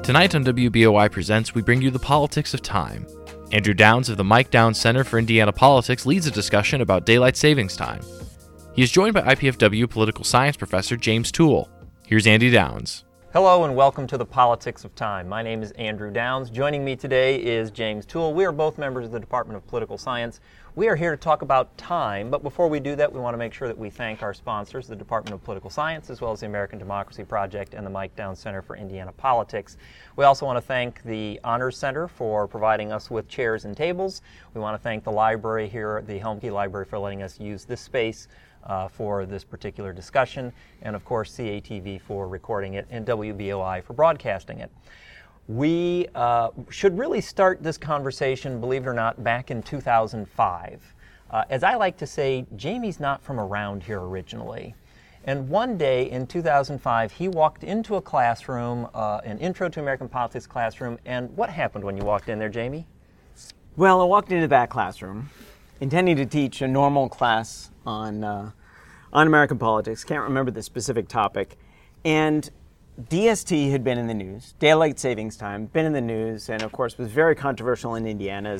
Tonight on WBOI Presents, we bring you the politics of time. Andrew Downs of the Mike Downs Center for Indiana Politics leads a discussion about daylight savings time. He is joined by IPFW political science professor James Toole. Here's Andy Downs. Hello and welcome to the Politics of Time. My name is Andrew Downs. Joining me today is James Toole. We are both members of the Department of Political Science. We are here to talk about time, but before we do that, we want to make sure that we thank our sponsors, the Department of Political Science, as well as the American Democracy Project and the Mike Downs Center for Indiana Politics. We also want to thank the Honors Center for providing us with chairs and tables. We want to thank the library here, the Helmke Library, for letting us use this space for this particular discussion, and of course CATV for recording it, and WBOI for broadcasting it. We should really start this conversation, believe it or not, back in 2005. As I like to say, Jamie's not from around here originally. And one day in 2005, he walked into a classroom, an Intro to American Politics classroom, and what happened when you walked in there, Jamie? Well, I walked into that classroom intending to teach a normal class on American politics. Can't remember the specific topic. And DST had been in the news, daylight savings time, been in the news, and of course was very controversial in Indiana,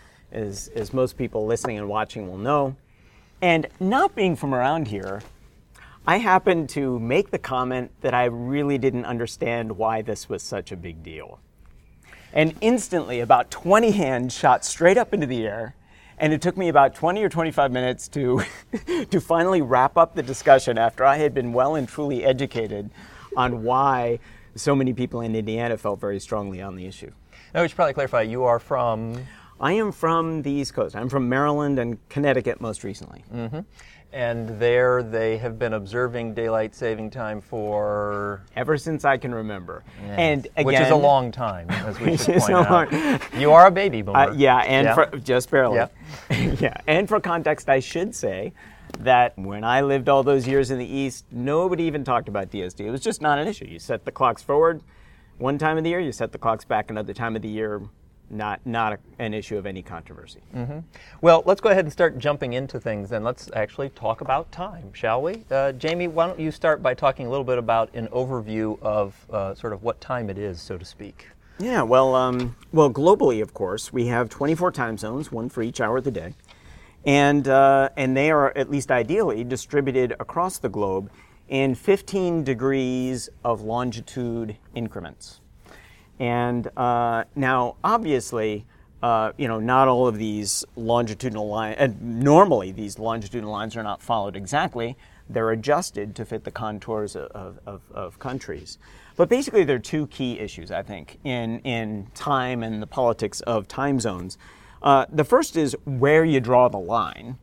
as most people listening and watching will know. And not being from around here, I happened to make the comment that I really didn't understand why this was such a big deal. And instantly, about 20 hands shot straight up into the air, and it took me about 20 or 25 minutes to finally wrap up the discussion after I had been well and truly educated on why so many people in Indiana felt very strongly on the issue. Now, we should probably clarify, you are from? I am from the East Coast. I'm from Maryland and Connecticut most recently. Mm-hmm. And there they have been observing daylight saving time for? Ever since I can remember. Yes. And again, which is a long time, as we should point out. Long. You are a baby boomer. For just barely. Yeah. Yeah. And for context, I should say that when I lived all those years in the East, nobody even talked about DST. It was just not an issue. You set the clocks forward one time of the year, you set the clocks back another time of the year. Not an issue of any controversy. Mm-hmm. Well, let's go ahead and start jumping into things, and let's actually talk about time, shall we? Jamie, why don't you start by talking a little bit about an overview of sort of what time it is, so to speak. Yeah, well, globally, of course, we have 24 time zones, one for each hour of the day, and they are, at least ideally, distributed across the globe in 15 degrees of longitude increments. And now, obviously, not all of these longitudinal lines, and normally these longitudinal lines are not followed exactly. They're adjusted to fit the contours of countries. But basically, there are two key issues, I think, in time and the politics of time zones. The first is where you draw the line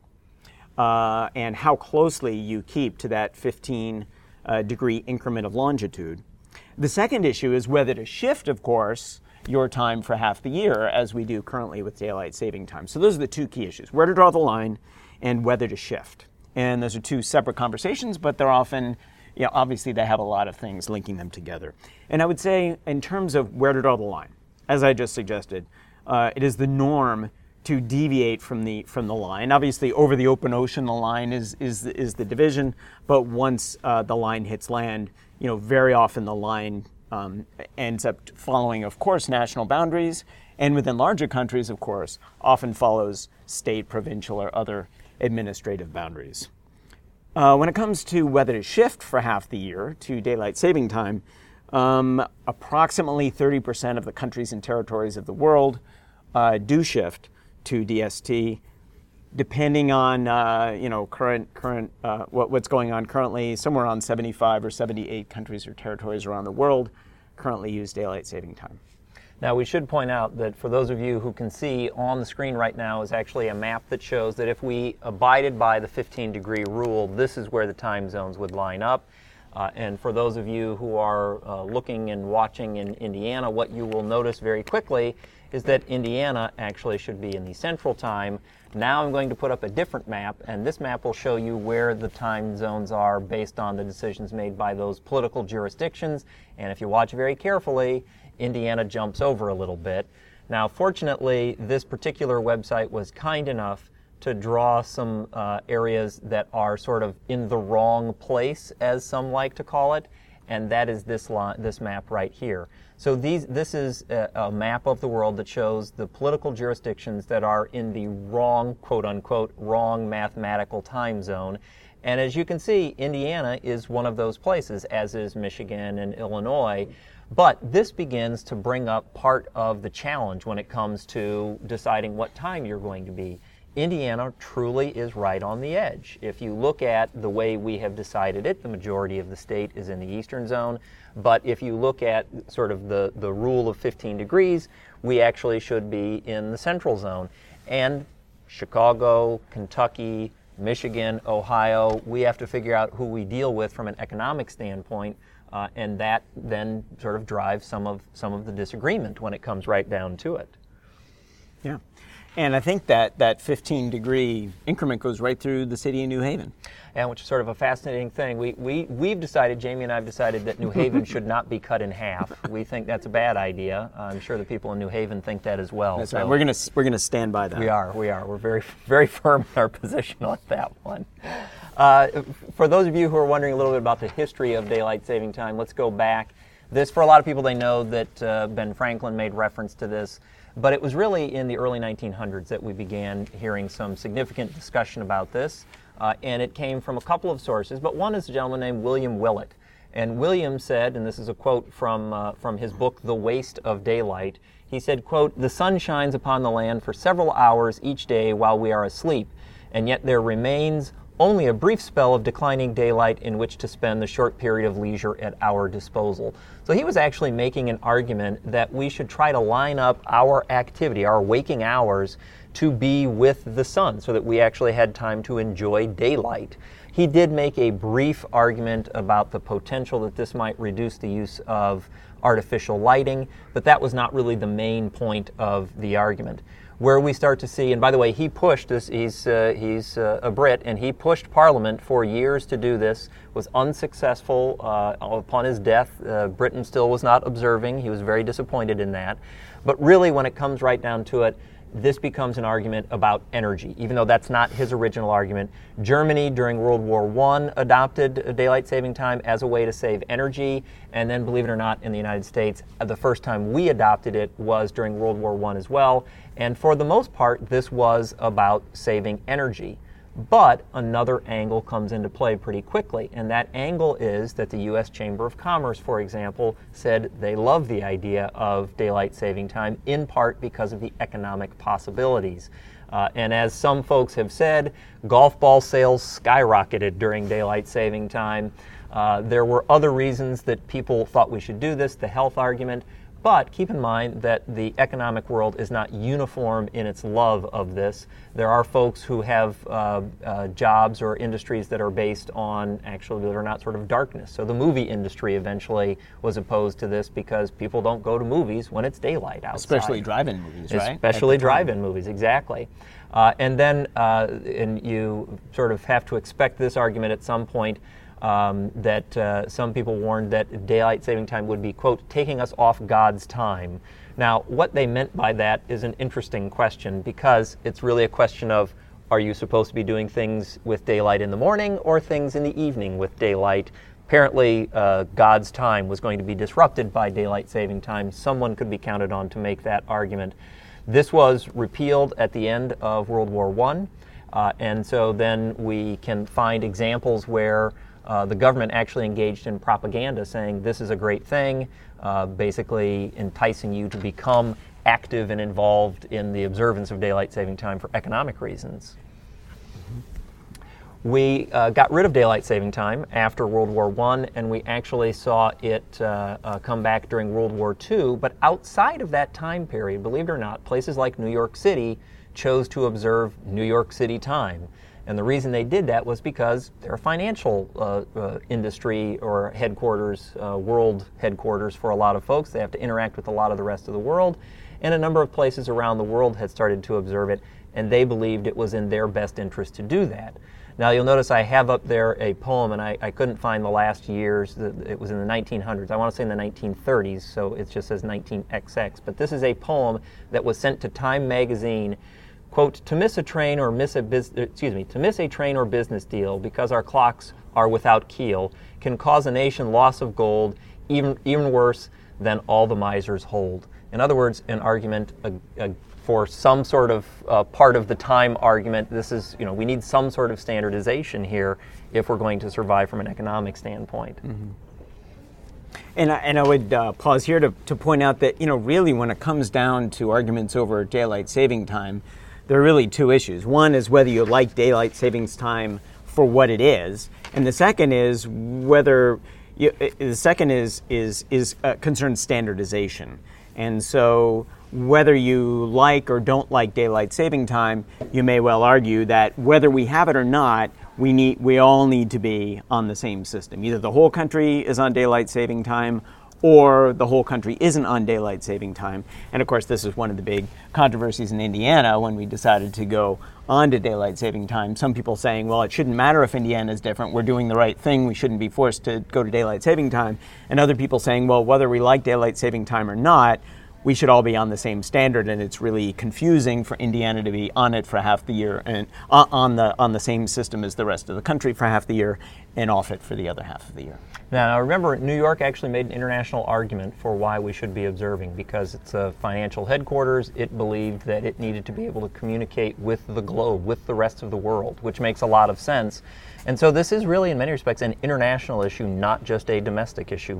and how closely you keep to that 15-degree increment of longitude. The second issue is whether to shift, of course, your time for half the year, as we do currently with daylight saving time. So those are the two key issues, where to draw the line and whether to shift. And those are two separate conversations, but they're often, obviously they have a lot of things linking them together. And I would say, in terms of where to draw the line, as I just suggested, it is the norm to deviate from the line. Obviously, over the open ocean, the line is the division, but once the line hits land, very often the line ends up following, of course, national boundaries, and within larger countries, of course, often follows state, provincial, or other administrative boundaries. When it comes to whether to shift for half the year to daylight saving time, approximately 30% of the countries and territories of the world do shift to DST. Depending on what's going on currently, somewhere around 75 or 78 countries or territories around the world currently use daylight saving time. Now, we should point out that for those of you who can see, on the screen right now is actually a map that shows that if we abided by the 15-degree rule, this is where the time zones would line up. And for those of you who are looking and watching in Indiana, what you will notice very quickly is that Indiana actually should be in the central time. Now I'm going to put up a different map, and this map will show you where the time zones are based on the decisions made by those political jurisdictions. And if you watch very carefully, Indiana jumps over a little bit. Now, fortunately, this particular website was kind enough to draw some areas that are sort of in the wrong place, as some like to call it. and that is this map right here. So this is a map of the world that shows the political jurisdictions that are in the wrong, quote-unquote, wrong mathematical time zone. And as you can see, Indiana is one of those places, as is Michigan and Illinois. But this begins to bring up part of the challenge when it comes to deciding what time you're going to be. Indiana truly is right on the edge. If you look at the way we have decided it, the majority of the state is in the eastern zone. But if you look at sort of the rule of 15 degrees, we actually should be in the central zone. And Chicago, Kentucky, Michigan, Ohio, we have to figure out who we deal with from an economic standpoint, and that then sort of drives some of the disagreement when it comes right down to it. Yeah. And I think that 15-degree increment goes right through the city of New Haven. And which is sort of a fascinating thing. We've decided, Jamie and I have decided, that New Haven should not be cut in half. We think that's a bad idea. I'm sure the people in New Haven think that as well. That's right. We're gonna stand by that. We are. We're very, very firm in our position on that one. For those of you who are wondering a little bit about the history of daylight saving time, let's go back. This, for a lot of people, they know that Ben Franklin made reference to this. But it was really in the early 1900s that we began hearing some significant discussion about this, and it came from a couple of sources, but one is a gentleman named William Willett. And William said, and this is a quote from his book, The Waste of Daylight, he said, quote, "The sun shines upon the land for several hours each day while we are asleep, and yet there remains only a brief spell of declining daylight in which to spend the short period of leisure at our disposal." So he was actually making an argument that we should try to line up our activity, our waking hours, to be with the sun so that we actually had time to enjoy daylight. He did make a brief argument about the potential that this might reduce the use of artificial lighting, but that was not really the main point of the argument. Where we start to see, and by the way, he pushed this, he's a Brit, and he pushed Parliament for years to do this, was unsuccessful. Upon his death, Britain still was not observing. He was very disappointed in that. But really, when it comes right down to it, this becomes an argument about energy, even though that's not his original argument. Germany, during World War I, adopted daylight saving time as a way to save energy, and then, believe it or not, in the United States, the first time we adopted it was during World War I as well, and for the most part, this was about saving energy. But another angle comes into play pretty quickly, and that angle is that the U.S. Chamber of Commerce, for example, said they love the idea of daylight saving time, in part because of the economic possibilities. And as some folks have said, golf ball sales skyrocketed during daylight saving time. There were other reasons that people thought we should do this, the health argument. But keep in mind that the economic world is not uniform in its love of this. There are folks who have jobs or industries that are based on, actually, that are not sort of darkness. So the movie industry eventually was opposed to this because people don't go to movies when it's daylight outside. Especially drive-in movies, right? Especially drive-in movies, exactly. And then and you sort of have to expect this argument at some point, that some people warned that daylight saving time would be, quote, taking us off God's time. Now, what they meant by that is an interesting question, because it's really a question of, are you supposed to be doing things with daylight in the morning or things in the evening with daylight? Apparently, God's time was going to be disrupted by daylight saving time. Someone could be counted on to make that argument. This was repealed at the end of World War I, and so then we can find examples where the government actually engaged in propaganda saying this is a great thing, basically enticing you to become active and involved in the observance of daylight saving time for economic reasons. We got rid of daylight saving time after World War I, and we actually saw it come back during World War II. But outside of that time period, believe it or not, places like New York City chose to observe New York City time. And the reason they did that was because they're a financial industry or headquarters, world headquarters for a lot of folks. They have to interact with a lot of the rest of the world. And a number of places around the world had started to observe it, and they believed it was in their best interest to do that. Now, you'll notice I have up there a poem, and I couldn't find the last years. It was in the 1900s. I want to say in the 1930s, so it just says 19XX. But this is a poem that was sent to Time magazine quote, to miss a train or to miss a train or business deal because our clocks are without keel can cause a nation loss of gold even worse than all the misers hold. In other words, an argument for some sort of part of the time argument. This is, we need some sort of standardization here if we're going to survive from an economic standpoint. Mm-hmm. And I would pause here to point out that, really when it comes down to arguments over daylight saving time, there are really two issues. One is whether you like daylight savings time for what it is, and the second is concerns standardization. And so whether you like or don't like daylight saving time, you may well argue that whether we have it or not, we all need to be on the same system. Either the whole country is on daylight saving time or the whole country isn't on daylight saving time. And of course, this is one of the big controversies in Indiana when we decided to go on to daylight saving time. Some people saying, well, it shouldn't matter if Indiana is different. We're doing the right thing. We shouldn't be forced to go to daylight saving time. And other people saying, well, whether we like daylight saving time or not, we should all be on the same standard, and it's really confusing for Indiana to be on it for half the year and on the same system as the rest of the country for half the year and off it for the other half of the year. Now, remember, New York actually made an international argument for why we should be observing. Because it's a financial headquarters, it believed that it needed to be able to communicate with the globe, with the rest of the world, which makes a lot of sense. And so this is really, in many respects, an international issue, not just a domestic issue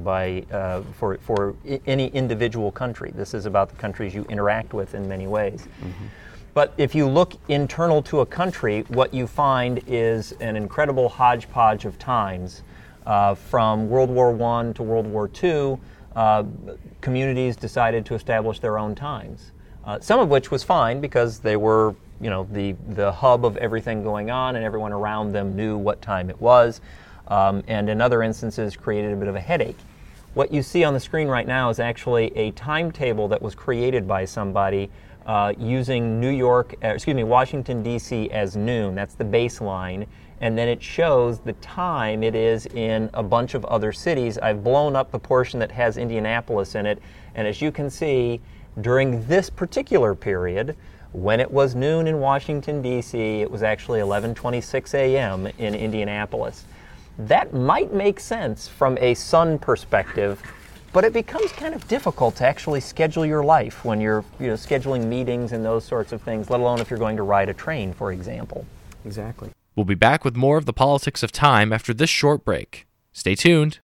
for any individual country. This is about the countries you interact with in many ways. Mm-hmm. But if you look internal to a country, what you find is an incredible hodgepodge of times. From World War I to World War II, communities decided to establish their own times. Some of which was fine because they were, the hub of everything going on, and everyone around them knew what time it was. And in other instances, created a bit of a headache. What you see on the screen right now is actually a timetable that was created by somebody using Washington, D.C. as noon. That's the baseline. And then it shows the time it is in a bunch of other cities. I've blown up the portion that has Indianapolis in it. And as you can see, during this particular period, when it was noon in Washington, D.C., it was actually 11:26 a.m. in Indianapolis. That might make sense from a sun perspective, but it becomes kind of difficult to actually schedule your life when you're scheduling meetings and those sorts of things, let alone if you're going to ride a train, for example. Exactly. We'll be back with more of the politics of time after this short break. Stay tuned.